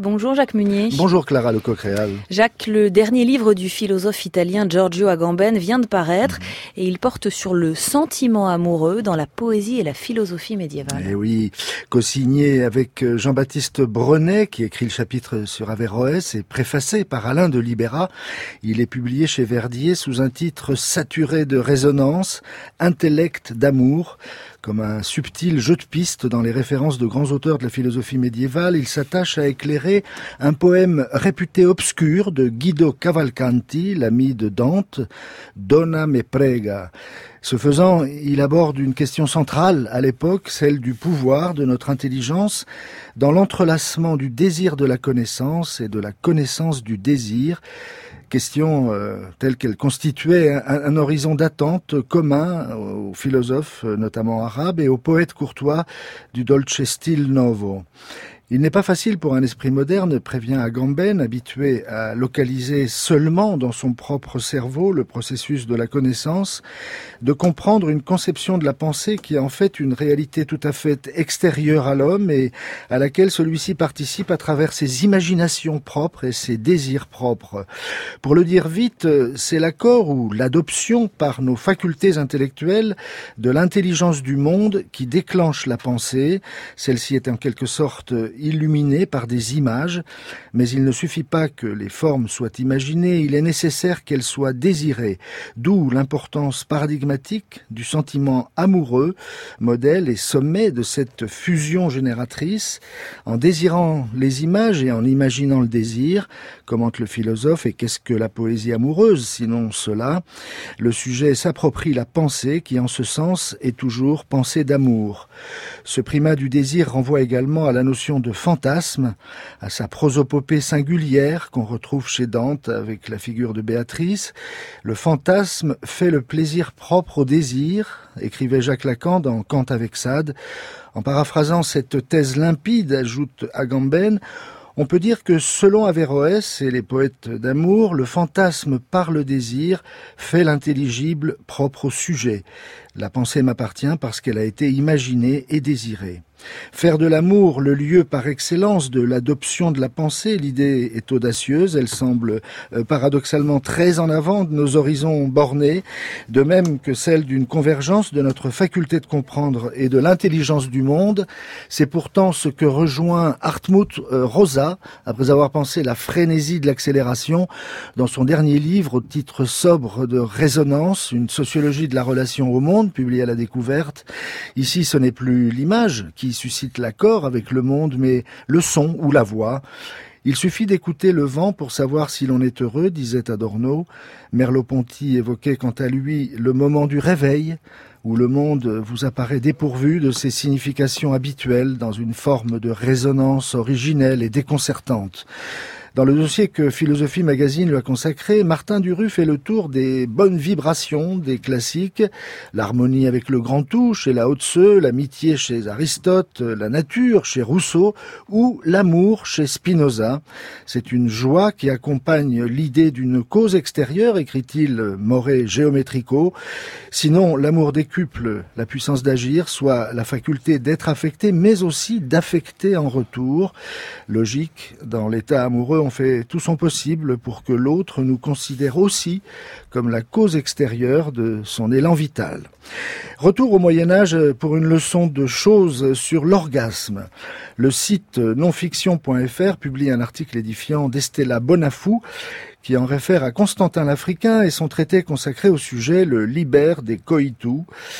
Bonjour Jacques Munier. Bonjour Clara Lecoq-Réal. Jacques, le dernier livre du philosophe italien Giorgio Agamben vient de paraître et il porte sur le sentiment amoureux dans la poésie et la philosophie médiévale. Eh oui, co-signé avec Jean-Baptiste Brenet qui écrit le chapitre sur Averroès et préfacé par Alain de Libera. Il est publié chez Verdier sous un titre saturé de résonance, intellect d'amour. Comme un subtil jeu de piste dans les références de grands auteurs de la philosophie médiévale, il s'attache à éclairer un poème réputé obscur de Guido Cavalcanti, l'ami de Dante, Donna me prega. Ce faisant, il aborde une question centrale à l'époque, celle du pouvoir de notre intelligence, dans l'entrelacement du désir de la connaissance et de la connaissance du désir, question telle qu'elle constituait un horizon d'attente commun aux philosophes, notamment arabes, et aux poètes courtois du Dolce Stil Novo. Il n'est pas facile pour un esprit moderne, prévient Agamben, habitué à localiser seulement dans son propre cerveau le processus de la connaissance, de comprendre une conception de la pensée qui est en fait une réalité tout à fait extérieure à l'homme et à laquelle celui-ci participe à travers ses imaginations propres et ses désirs propres. Pour le dire vite, c'est l'accord ou l'adoption par nos facultés intellectuelles de l'intelligence du monde qui déclenche la pensée. Celle-ci est en quelque sorte illuminée par des images, mais il ne suffit pas que les formes soient imaginées, il est nécessaire qu'elles soient désirées, d'où l'importance paradigmatique du sentiment amoureux, modèle et sommet de cette fusion génératrice. En désirant les images et en imaginant le désir, commente le philosophe, et qu'est-ce que la poésie amoureuse, sinon cela? Le sujet s'approprie la pensée qui, en ce sens, est toujours pensée d'amour. Ce primat du désir renvoie également à la notion de fantasme, à sa prosopopée singulière qu'on retrouve chez Dante avec la figure de Béatrice. Le fantasme fait le plaisir propre au désir, écrivait Jacques Lacan dans Kant avec Sade. En paraphrasant cette thèse limpide, ajoute Agamben, on peut dire que selon Averroès et les poètes d'amour, le fantasme par le désir fait l'intelligible propre au sujet. La pensée m'appartient parce qu'elle a été imaginée et désirée. Faire de l'amour le lieu par excellence de l'adoption de la pensée, l'idée est audacieuse, elle semble paradoxalement très en avant de nos horizons bornés, de même que celle d'une convergence de notre faculté de comprendre et de l'intelligence du monde. C'est pourtant ce que rejoint Hartmut Rosa, après avoir pensé la frénésie de l'accélération, dans son dernier livre au titre sobre de Résonance, une sociologie de la relation au monde, publié à la Découverte. Ici, ce n'est plus l'image qui suscite l'accord avec le monde, mais le son ou la voix. Il suffit d'écouter le vent pour savoir si l'on est heureux, disait Adorno. Merleau-Ponty évoquait quant à lui le moment du réveil, où le monde vous apparaît dépourvu de ses significations habituelles dans une forme de résonance originelle et déconcertante. Dans le dossier que Philosophie Magazine lui a consacré, Martin Duru fait le tour des bonnes vibrations des classiques, l'harmonie avec le grand tout chez Lao Tse, l'amitié chez Aristote, la nature chez Rousseau ou l'amour chez Spinoza. C'est une joie qui accompagne l'idée d'une cause extérieure, écrit-il Moré Géométrico. Sinon, l'amour décuple la puissance d'agir, soit la faculté d'être affecté, mais aussi d'affecter en retour. Logique, dans l'état amoureux, on fait tout son possible pour que l'autre nous considère aussi comme la cause extérieure de son élan vital. Retour au Moyen-Âge pour une leçon de choses sur l'orgasme. Le site nonfiction.fr publie un article édifiant d'Estella Bonafou qui en réfère à Constantin l'Africain et son traité consacré au sujet, le Liber des Coitus.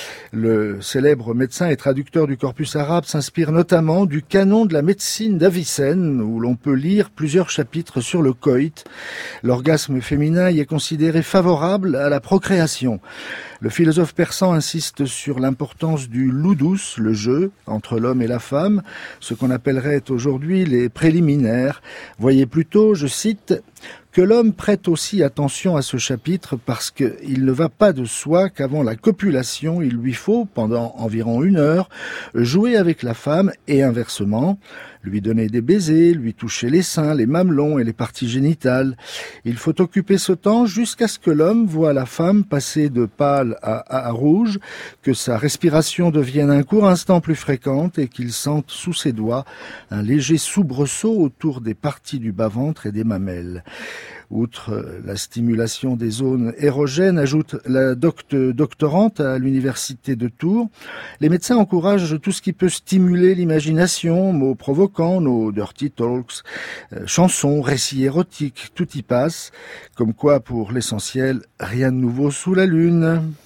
Le célèbre médecin et traducteur du corpus arabe s'inspire notamment du canon de la médecine d'Avicenne, où l'on peut lire plusieurs chapitres sur le coït. L'orgasme féminin y est considéré favorable à la procréation. Le philosophe persan insiste sur l'importance du ludus, le jeu, entre l'homme et la femme, ce qu'on appellerait aujourd'hui les préliminaires. Voyez plutôt, je cite, que l'homme prête aussi attention à ce chapitre parce qu'il ne va pas de soi qu'avant la copulation, il lui faut, pendant environ 1 heure, jouer avec la femme et inversement. lui donner des baisers, lui toucher les seins, les mamelons et les parties génitales. Il faut occuper ce temps jusqu'à ce que l'homme voit la femme passer de pâle à rouge, que sa respiration devienne un court instant plus fréquente et qu'il sente sous ses doigts un léger soubresaut autour des parties du bas-ventre et des mamelles. Outre la stimulation des zones érogènes, ajoute la doctorante à l'université de Tours, les médecins encouragent tout ce qui peut stimuler l'imagination, mots provoquants, nos dirty talks, chansons, récits érotiques, tout y passe. Comme quoi, pour l'essentiel, rien de nouveau sous la lune.